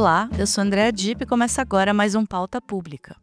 Olá, eu sou Andréa Dipp e começa agora mais um Pauta Pública.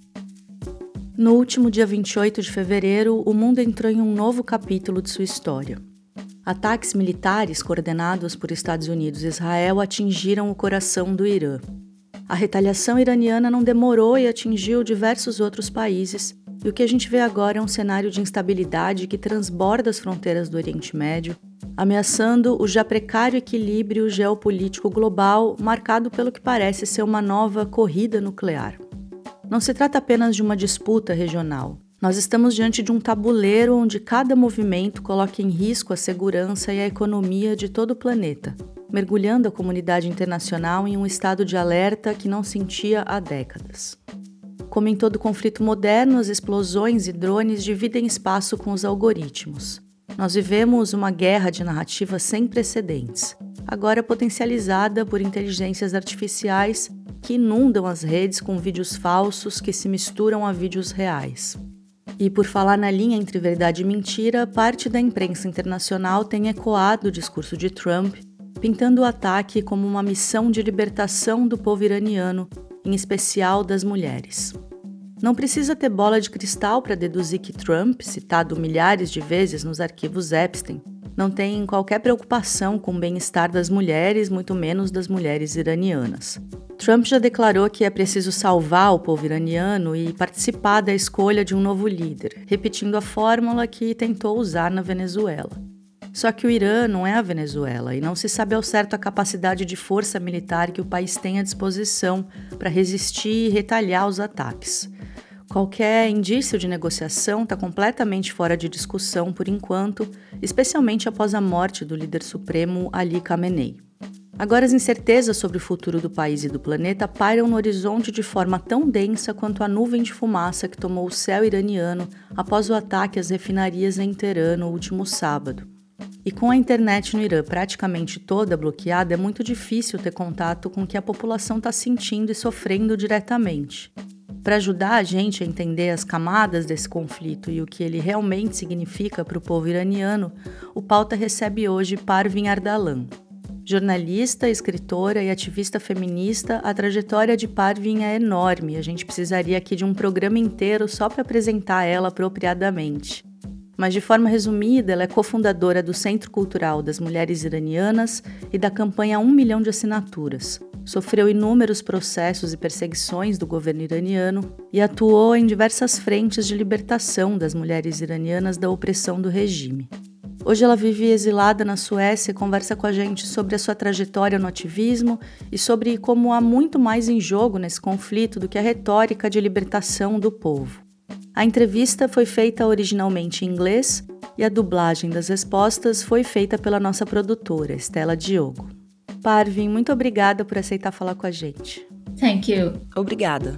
No último dia 28 de fevereiro, o mundo entrou em um novo capítulo de sua história. Ataques militares coordenados por Estados Unidos e Israel atingiram o coração do Irã. A retaliação iraniana não demorou e atingiu diversos outros países, e o que a gente vê agora é um cenário de instabilidade que transborda as fronteiras do Oriente Médio, ameaçando o já precário equilíbrio geopolítico global, marcado pelo que parece ser uma nova corrida nuclear. Não se trata apenas de uma disputa regional. Nós estamos diante de um tabuleiro onde cada movimento coloca em risco a segurança e a economia de todo o planeta, mergulhando a comunidade internacional em um estado de alerta que não sentia há décadas. Como em todo conflito moderno, as explosões e drones dividem espaço com os algoritmos. Nós vivemos uma guerra de narrativa sem precedentes, agora potencializada por inteligências artificiais que inundam as redes com vídeos falsos que se misturam a vídeos reais. E por falar na linha entre verdade e mentira, parte da imprensa internacional tem ecoado o discurso de Trump, pintando o ataque como uma missão de libertação do povo iraniano, em especial das mulheres. Não precisa ter bola de cristal para deduzir que Trump, citado milhares de vezes nos arquivos Epstein, não tem qualquer preocupação com o bem-estar das mulheres, muito menos das mulheres iranianas. Trump já declarou que é preciso salvar o povo iraniano e participar da escolha de um novo líder, repetindo a fórmula que tentou usar na Venezuela. Só que o Irã não é a Venezuela e não se sabe ao certo a capacidade de força militar que o país tem à disposição para resistir e retaliar os ataques. Qualquer indício de negociação está completamente fora de discussão por enquanto, especialmente após a morte do líder supremo Ali Khamenei. Agora as incertezas sobre o futuro do país e do planeta pairam no horizonte de forma tão densa quanto a nuvem de fumaça que tomou o céu iraniano após o ataque às refinarias em Teherã no último sábado. E com a internet no Irã praticamente toda bloqueada, é muito difícil ter contato com o que a população está sentindo e sofrendo diretamente. Para ajudar a gente a entender as camadas desse conflito e o que ele realmente significa para o povo iraniano, o Pauta recebe hoje Parvin Ardalan. Jornalista, escritora e ativista feminista, a trajetória de Parvin é enorme. A gente precisaria aqui de um programa inteiro só para apresentar ela apropriadamente. Mas, de forma resumida, ela é cofundadora do Centro Cultural das Mulheres Iranianas e da campanha 1 milhão de assinaturas. Sofreu inúmeros processos e perseguições do governo iraniano e atuou em diversas frentes de libertação das mulheres iranianas da opressão do regime. Hoje ela vive exilada na Suécia e conversa com a gente sobre a sua trajetória no ativismo e sobre como há muito mais em jogo nesse conflito do que a retórica de libertação do povo. A entrevista foi feita originalmente em inglês e a dublagem das respostas foi feita pela nossa produtora, Estela Diogo. Parvin, muito obrigada por aceitar falar com a gente. Thank you. Obrigada.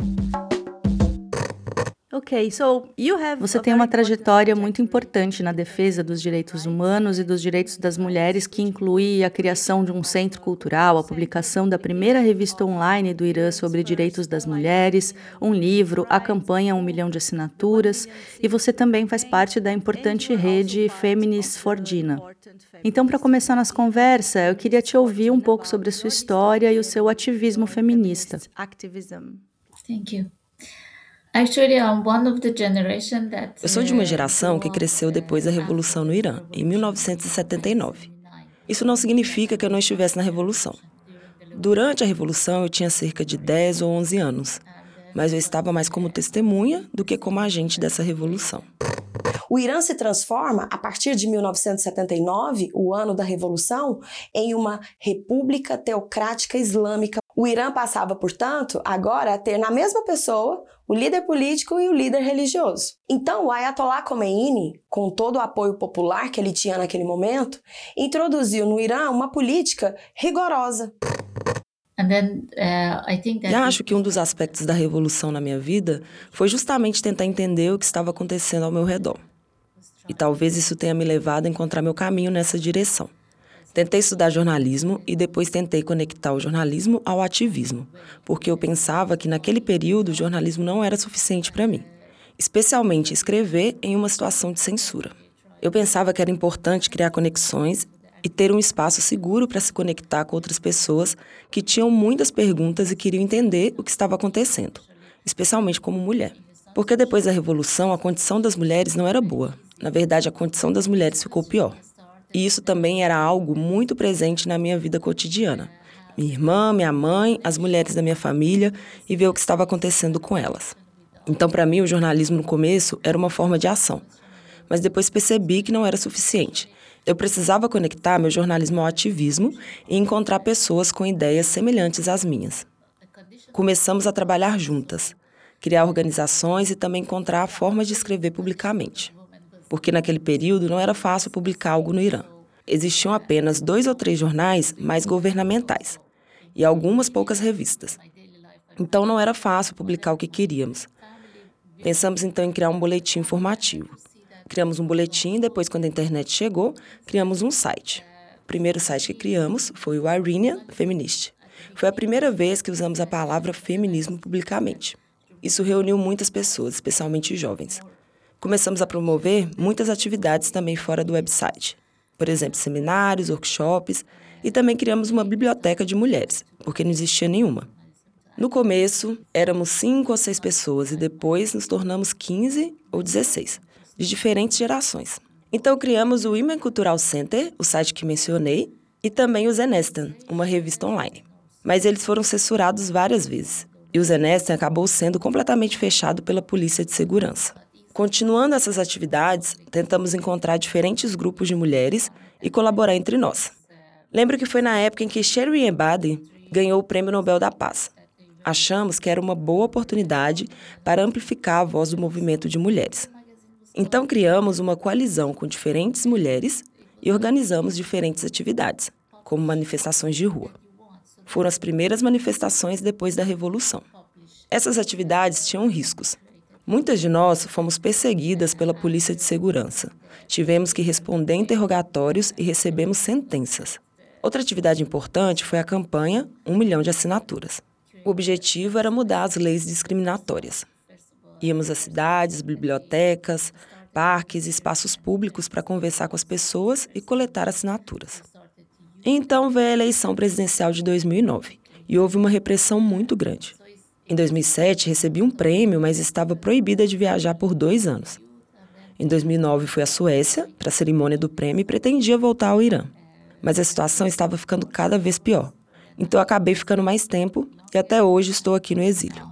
Você tem uma trajetória muito importante na defesa dos direitos humanos e dos direitos das mulheres, que inclui a criação de um centro cultural, a publicação da primeira revista online do Irã sobre direitos das mulheres, um livro, a campanha 1 milhão de assinaturas, e você também faz parte da importante rede Feminists for Jinnah. Então, para começar nossa conversa, eu queria te ouvir um pouco sobre a sua história e o seu ativismo feminista. Thank you. Eu sou de uma geração que cresceu depois da Revolução no Irã, em 1979. Isso não significa que eu não estivesse na Revolução. Durante a Revolução, eu tinha cerca de 10 ou 11 anos, mas eu estava mais como testemunha do que como agente dessa revolução. O Irã se transforma, a partir de 1979, o ano da Revolução, em uma república teocrática islâmica. O Irã passava, portanto, agora a ter na mesma pessoa o líder político e o líder religioso. Então, o Ayatollah Khomeini, com todo o apoio popular que ele tinha naquele momento, introduziu no Irã uma política rigorosa. E acho que um dos aspectos da revolução na minha vida foi justamente tentar entender o que estava acontecendo ao meu redor. E talvez isso tenha me levado a encontrar meu caminho nessa direção. Tentei estudar jornalismo e depois tentei conectar o jornalismo ao ativismo, porque eu pensava que naquele período o jornalismo não era suficiente para mim, especialmente escrever em uma situação de censura. Eu pensava que era importante criar conexões e ter um espaço seguro para se conectar com outras pessoas que tinham muitas perguntas e queriam entender o que estava acontecendo, especialmente como mulher. Porque depois da Revolução, a condição das mulheres não era boa. Na verdade, a condição das mulheres ficou pior. E isso também era algo muito presente na minha vida cotidiana. Minha irmã, minha mãe, as mulheres da minha família e ver o que estava acontecendo com elas. Então, para mim, o jornalismo no começo era uma forma de ação. Mas depois percebi que não era suficiente. Eu precisava conectar meu jornalismo ao ativismo e encontrar pessoas com ideias semelhantes às minhas. Começamos a trabalhar juntas, criar organizações e também encontrar formas de escrever publicamente. Porque naquele período não era fácil publicar algo no Irã. Existiam apenas 2 ou 3 jornais mais governamentais e algumas poucas revistas. Então não era fácil publicar o que queríamos. Pensamos então em criar um boletim informativo. Criamos um boletim e depois, quando a internet chegou, criamos um site. O primeiro site que criamos foi o Iranian Feminist. Foi a primeira vez que usamos a palavra feminismo publicamente. Isso reuniu muitas pessoas, especialmente jovens. Começamos a promover muitas atividades também fora do website. Por exemplo, seminários, workshops, e também criamos uma biblioteca de mulheres, porque não existia nenhuma. No começo, éramos 5 ou 6 pessoas e depois nos tornamos 15 ou 16, de diferentes gerações. Então criamos o Women Cultural Center, o site que mencionei, e também o Zenestan, uma revista online. Mas eles foram censurados várias vezes, e o Zenestan acabou sendo completamente fechado pela Polícia de Segurança. Continuando essas atividades, tentamos encontrar diferentes grupos de mulheres e colaborar entre nós. Lembro que foi na época em que Shirin Ebadi ganhou o Prêmio Nobel da Paz. Achamos que era uma boa oportunidade para amplificar a voz do movimento de mulheres. Então criamos uma coalizão com diferentes mulheres e organizamos diferentes atividades, como manifestações de rua. Foram as primeiras manifestações depois da Revolução. Essas atividades tinham riscos. Muitas de nós fomos perseguidas pela Polícia de Segurança. Tivemos que responder interrogatórios e recebemos sentenças. Outra atividade importante foi a campanha 1 milhão de assinaturas. O objetivo era mudar as leis discriminatórias. Íamos às cidades, bibliotecas, parques e espaços públicos para conversar com as pessoas e coletar assinaturas. Então veio a eleição presidencial de 2009 e houve uma repressão muito grande. Em 2007, recebi um prêmio, mas estava proibida de viajar por 2 anos. Em 2009, fui à Suécia para a cerimônia do prêmio e pretendia voltar ao Irã. Mas a situação estava ficando cada vez pior. Então, eu acabei ficando mais tempo e até hoje estou aqui no exílio.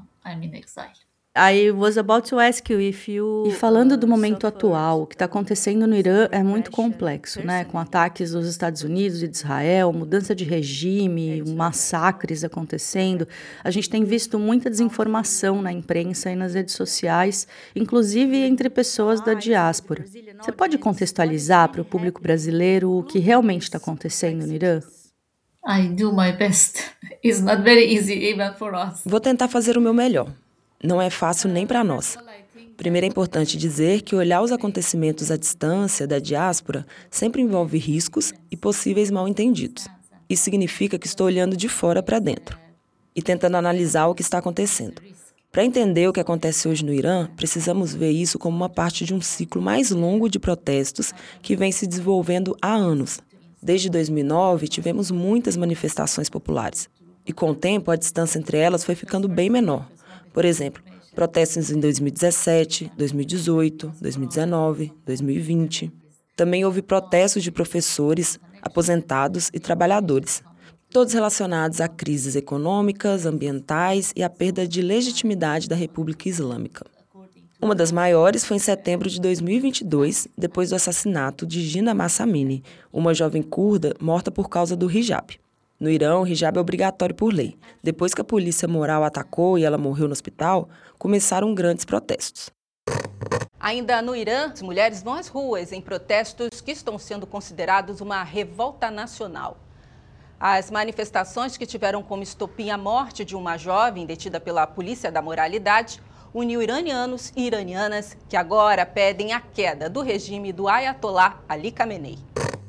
I was about to ask you if you... E falando do momento atual, o que está acontecendo no Irã é muito complexo, né? Com ataques dos Estados Unidos e de Israel, mudança de regime, massacres acontecendo. A gente tem visto muita desinformação na imprensa e nas redes sociais, inclusive entre pessoas da diáspora. Você pode contextualizar para o público brasileiro o que realmente está acontecendo no Irã? I do my best. It's not very easy even for us. Vou tentar fazer o meu melhor. Não é fácil nem para nós. Primeiro é importante dizer que olhar os acontecimentos à distância da diáspora sempre envolve riscos e possíveis mal-entendidos. Isso significa que estou olhando de fora para dentro e tentando analisar o que está acontecendo. Para entender o que acontece hoje no Irã, precisamos ver isso como uma parte de um ciclo mais longo de protestos que vem se desenvolvendo há anos. Desde 2009, tivemos muitas manifestações populares e, com o tempo, a distância entre elas foi ficando bem menor. Por exemplo, protestos em 2017, 2018, 2019, 2020. Também houve protestos de professores, aposentados e trabalhadores, todos relacionados a crises econômicas, ambientais e à perda de legitimidade da República Islâmica. Uma das maiores foi em setembro de 2022, depois do assassinato de Jina Mahsa Amini, uma jovem curda morta por causa do hijab. No Irã, o hijab é obrigatório por lei. Depois que a polícia moral atacou e ela morreu no hospital, começaram grandes protestos. Ainda no Irã, as mulheres vão às ruas em protestos que estão sendo considerados uma revolta nacional. As manifestações que tiveram como estopim a morte de uma jovem detida pela Polícia da Moralidade uniu iranianos e iranianas que agora pedem a queda do regime do Ayatollah Ali Khamenei.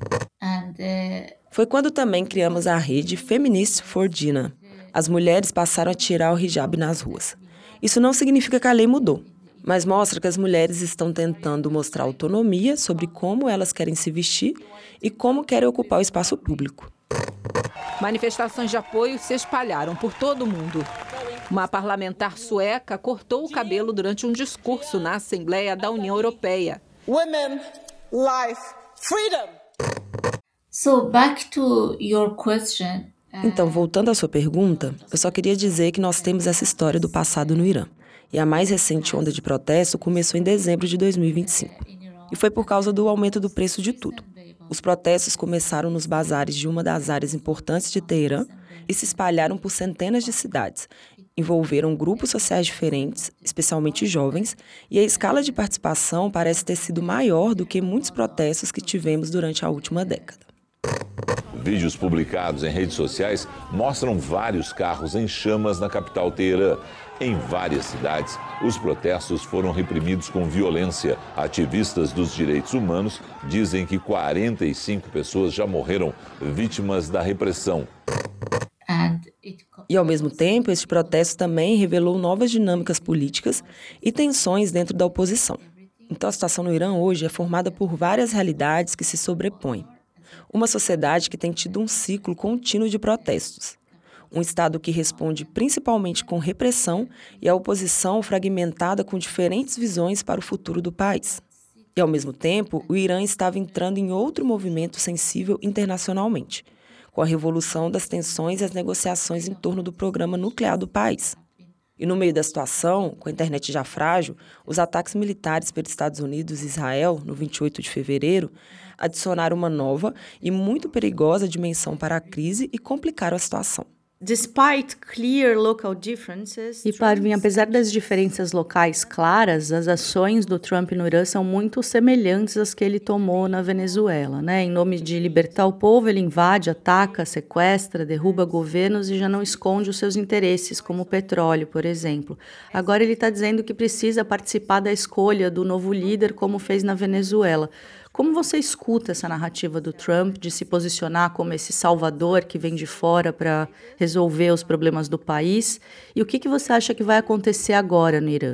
Foi quando também criamos a rede Feminists for Jina. As mulheres passaram a tirar o hijab nas ruas. Isso não significa que a lei mudou. mas mostra que as mulheres estão tentando mostrar autonomia sobre como elas querem se vestir e como querem ocupar o espaço público. Manifestações de apoio se espalharam por todo o mundo. Uma parlamentar sueca cortou o cabelo durante um discurso na Assembleia da União Europeia. Women, life, freedom. So back to your question. Então, voltando à sua pergunta, eu só queria dizer que nós temos essa história do passado no Irã. E a mais recente onda de protesto começou em dezembro de 2025. E foi por causa do aumento do preço de tudo. Os protestos começaram nos bazares de uma das áreas importantes de Teherã e se espalharam por centenas de cidades. Envolveram grupos sociais diferentes, especialmente jovens, e a escala de participação parece ter sido maior do que muitos protestos que tivemos durante a última década. Vídeos publicados em redes sociais mostram vários carros em chamas na capital Teherã. Em várias cidades, os protestos foram reprimidos com violência. Ativistas dos direitos humanos dizem que 45 pessoas já morreram vítimas da repressão. E, ao mesmo tempo, este protesto também revelou novas dinâmicas políticas e tensões dentro da oposição. Então, a situação no Irã hoje é formada por várias realidades que se sobrepõem. Uma sociedade que tem tido um ciclo contínuo de protestos. Um Estado que responde principalmente com repressão e a oposição fragmentada com diferentes visões para o futuro do país. E, ao mesmo tempo, o Irã estava entrando em outro movimento sensível internacionalmente, com a revolução das tensões e as negociações em torno do programa nuclear do país. E no meio da situação, com a internet já frágil, os ataques militares pelos Estados Unidos e Israel, no 28 de fevereiro, adicionaram uma nova e muito perigosa dimensão para a crise e complicaram a situação. E, Parvin, apesar das diferenças locais claras, as ações do Trump no Irã são muito semelhantes às que ele tomou na Venezuela, né? Em nome de libertar o povo, ele invade, ataca, sequestra, derruba governos e já não esconde os seus interesses, como o petróleo, por exemplo. Agora ele está dizendo que precisa participar da escolha do novo líder, como fez na Venezuela. Como você escuta essa narrativa do Trump de se posicionar como esse salvador que vem de fora para resolver os problemas do país? E o que você acha que vai acontecer agora no Irã?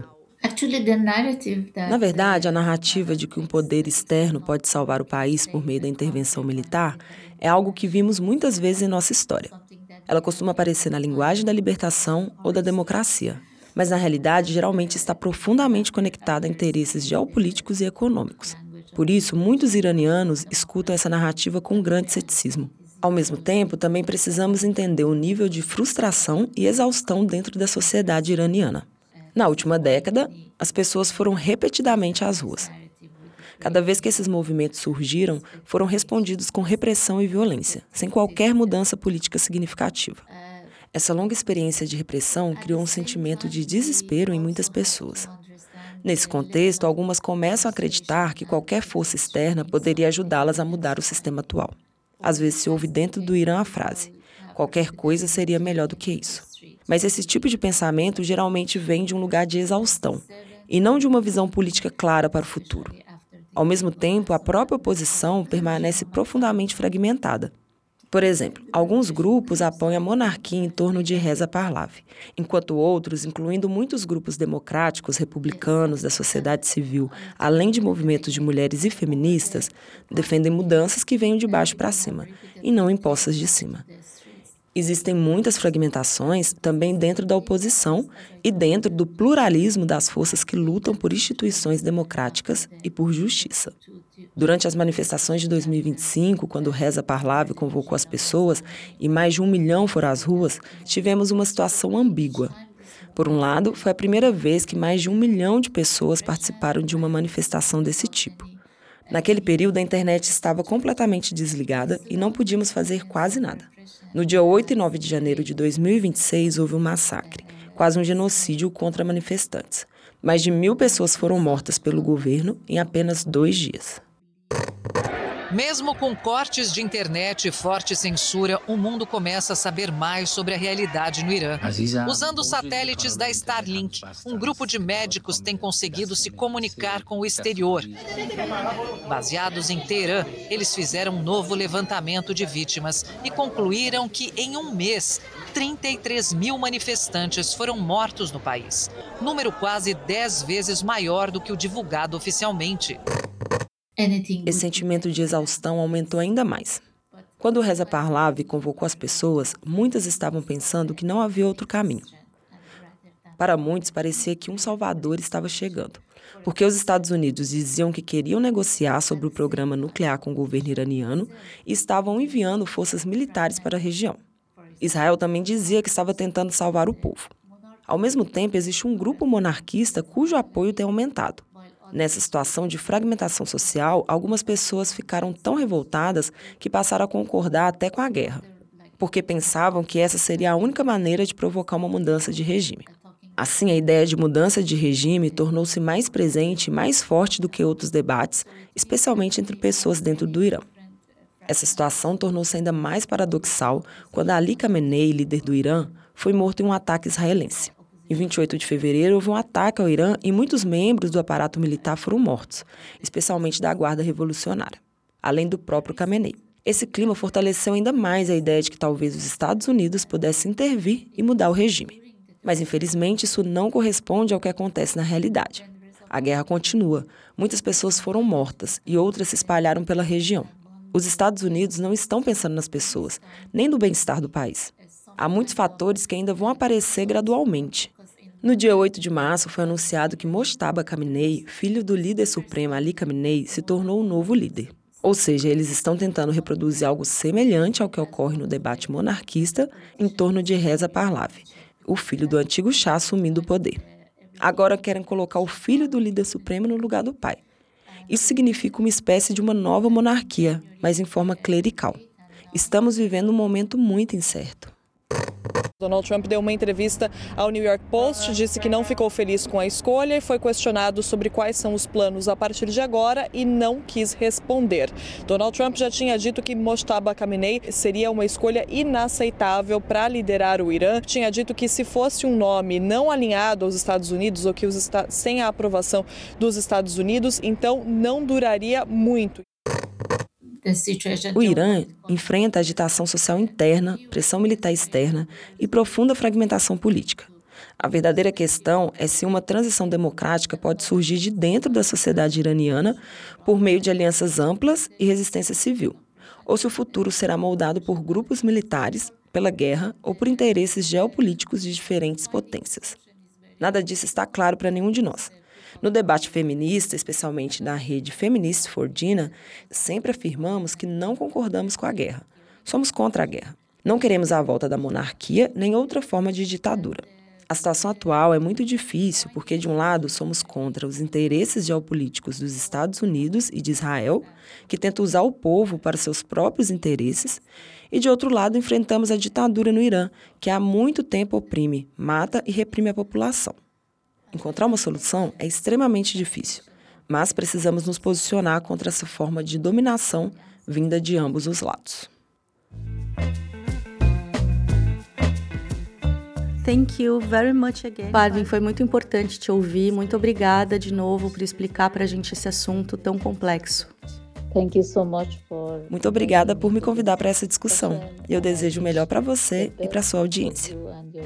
Na verdade, a narrativa de que um poder externo pode salvar o país por meio da intervenção militar é algo que vimos muitas vezes em nossa história. Ela costuma aparecer na linguagem da libertação ou da democracia, mas na realidade geralmente está profundamente conectada a interesses geopolíticos e econômicos. Por isso, muitos iranianos escutam essa narrativa com grande ceticismo. Ao mesmo tempo, também precisamos entender o nível de frustração e exaustão dentro da sociedade iraniana. Na última década, as pessoas foram repetidamente às ruas. Cada vez que esses movimentos surgiram, foram respondidos com repressão e violência, sem qualquer mudança política significativa. Essa longa experiência de repressão criou um sentimento de desespero em muitas pessoas. Nesse contexto, algumas começam a acreditar que qualquer força externa poderia ajudá-las a mudar o sistema atual. Às vezes se ouve dentro do Irã a frase: qualquer coisa seria melhor do que isso. Mas esse tipo de pensamento geralmente vem de um lugar de exaustão, e não de uma visão política clara para o futuro. Ao mesmo tempo, a própria oposição permanece profundamente fragmentada. Por exemplo, alguns grupos apoiam a monarquia em torno de Reza Pahlavi, enquanto outros, incluindo muitos grupos democráticos, republicanos, da sociedade civil, além de movimentos de mulheres e feministas, defendem mudanças que venham de baixo para cima, e não impostas de cima. Existem muitas fragmentações também dentro da oposição e dentro do pluralismo das forças que lutam por instituições democráticas e por justiça. Durante as manifestações de 2025, quando Reza Pahlavi convocou as pessoas e mais de 1 milhão foram às ruas, tivemos uma situação ambígua. Por um lado, foi a primeira vez que mais de 1 milhão de pessoas participaram de uma manifestação desse tipo. Naquele período, a internet estava completamente desligada e não podíamos fazer quase nada. No dia 8 e 9 de janeiro de 2026, houve um massacre, quase um genocídio contra manifestantes. Mais de 1.000 pessoas foram mortas pelo governo em apenas 2 dias. Mesmo com cortes de internet e forte censura, o mundo começa a saber mais sobre a realidade no Irã. Usando os satélites da Starlink, um grupo de médicos tem conseguido se comunicar com o exterior. Baseados em Teherã, eles fizeram um novo levantamento de vítimas e concluíram que, em um mês, 33 mil manifestantes foram mortos no país. Número quase 10 vezes maior do que o divulgado oficialmente. Esse sentimento de exaustão aumentou ainda mais. Quando o Reza Pahlavi convocou as pessoas, muitas estavam pensando que não havia outro caminho. Para muitos, parecia que um salvador estava chegando, porque os Estados Unidos diziam que queriam negociar sobre o programa nuclear com o governo iraniano e estavam enviando forças militares para a região. Israel também dizia que estava tentando salvar o povo. Ao mesmo tempo, existe um grupo monarquista cujo apoio tem aumentado. Nessa situação de fragmentação social, algumas pessoas ficaram tão revoltadas que passaram a concordar até com a guerra, porque pensavam que essa seria a única maneira de provocar uma mudança de regime. Assim, a ideia de mudança de regime tornou-se mais presente e mais forte do que outros debates, especialmente entre pessoas dentro do Irã. Essa situação tornou-se ainda mais paradoxal quando Ali Khamenei, líder do Irã, foi morto em um ataque israelense. Em 28 de fevereiro, houve um ataque ao Irã e muitos membros do aparato militar foram mortos, especialmente da Guarda Revolucionária, além do próprio Khamenei. Esse clima fortaleceu ainda mais a ideia de que talvez os Estados Unidos pudessem intervir e mudar o regime. Mas, infelizmente, isso não corresponde ao que acontece na realidade. A guerra continua, muitas pessoas foram mortas e outras se espalharam pela região. Os Estados Unidos não estão pensando nas pessoas, nem no bem-estar do país. Há muitos fatores que ainda vão aparecer gradualmente. No dia 8 de março, foi anunciado que Mojtaba Khamenei, filho do líder supremo Ali Khamenei, se tornou o novo líder. Ou seja, eles estão tentando reproduzir algo semelhante ao que ocorre no debate monarquista em torno de Reza Pahlavi, o filho do antigo Shah assumindo o poder. Agora querem colocar o filho do líder supremo no lugar do pai. Isso significa uma espécie de uma nova monarquia, mas em forma clerical. Estamos vivendo um momento muito incerto. Donald Trump deu uma entrevista ao New York Post, disse que não ficou feliz com a escolha e foi questionado sobre quais são os planos a partir de agora e não quis responder. Donald Trump já tinha dito que Mojtaba Khamenei seria uma escolha inaceitável para liderar o Irã. Tinha dito que se fosse um nome não alinhado aos Estados Unidos ou que sem a aprovação dos Estados Unidos, então não duraria muito. O Irã enfrenta agitação social interna, pressão militar externa e profunda fragmentação política. A verdadeira questão é se uma transição democrática pode surgir de dentro da sociedade iraniana por meio de alianças amplas e resistência civil, ou se o futuro será moldado por grupos militares, pela guerra ou por interesses geopolíticos de diferentes potências. Nada disso está claro para nenhum de nós. No debate feminista, especialmente na rede Feminists for Jinnah, sempre afirmamos que não concordamos com a guerra. Somos contra a guerra. Não queremos a volta da monarquia nem outra forma de ditadura. A situação atual é muito difícil porque, de um lado, somos contra os interesses geopolíticos dos Estados Unidos e de Israel, que tenta usar o povo para seus próprios interesses, e, de outro lado, enfrentamos a ditadura no Irã, que há muito tempo oprime, mata e reprime a população. Encontrar uma solução é extremamente difícil, mas precisamos nos posicionar contra essa forma de dominação vinda de ambos os lados. Thank you very much again. Parvin, foi muito importante te ouvir. Muito obrigada de novo por explicar para a gente esse assunto tão complexo. Thank you so much for... Muito obrigada por me convidar para essa discussão. E eu desejo o melhor para você e para a sua audiência.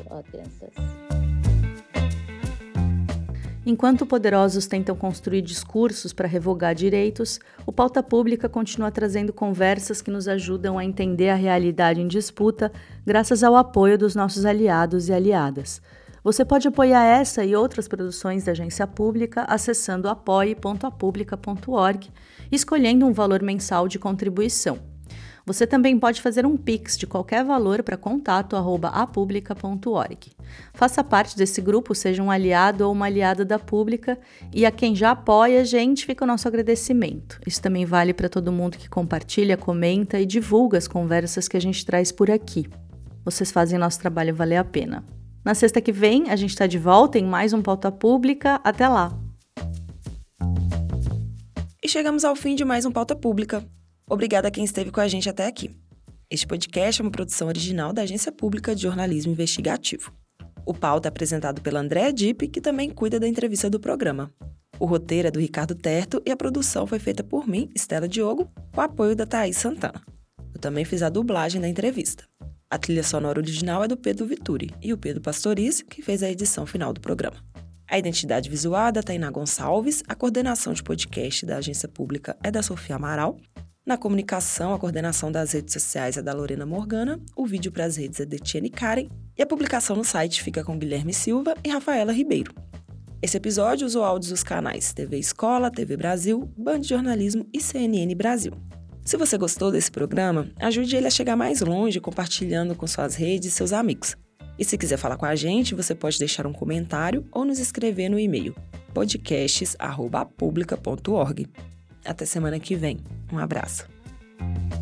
Enquanto poderosos tentam construir discursos para revogar direitos, o Pauta Pública continua trazendo conversas que nos ajudam a entender a realidade em disputa graças ao apoio dos nossos aliados e aliadas. Você pode apoiar essa e outras produções da agência pública acessando apoie.apublica.org e escolhendo um valor mensal de contribuição. Você também pode fazer um Pix de qualquer valor para contato@apublica.org. Faça parte desse grupo, seja um aliado ou uma aliada da Pública, e a quem já apoia a gente fica o nosso agradecimento. Isso também vale para todo mundo que compartilha, comenta e divulga as conversas que a gente traz por aqui. Vocês fazem nosso trabalho valer a pena. Na sexta que vem, a gente está de volta em mais um Pauta Pública. Até lá! E chegamos ao fim de mais um Pauta Pública. Obrigada a quem esteve com a gente até aqui. Este podcast é uma produção original da Agência Pública de Jornalismo Investigativo. O Pauta é apresentado pela Andréa Dipp, que também cuida da entrevista do programa. O roteiro é do Ricardo Terto e a produção foi feita por mim, Estela Diogo, com apoio da Thaís Santana. Eu também fiz a dublagem da entrevista. A trilha sonora original é do Pedro Vituri e o Pedro Pastorice, que fez a edição final do programa. A identidade visual é da Tainá Gonçalves, a coordenação de podcast da Agência Pública é da Sofia Amaral, na comunicação, a coordenação das redes sociais é da Lorena Morgana, o vídeo para as redes é de Etienne Karen e a publicação no site fica com Guilherme Silva e Rafaela Ribeiro. Esse episódio usou áudios dos canais TV Escola, TV Brasil, Band de Jornalismo e CNN Brasil. Se você gostou desse programa, ajude ele a chegar mais longe compartilhando com suas redes e seus amigos. E se quiser falar com a gente, você pode deixar um comentário ou nos escrever no e-mail podcasts@apublica.org. Até semana que vem. Um abraço.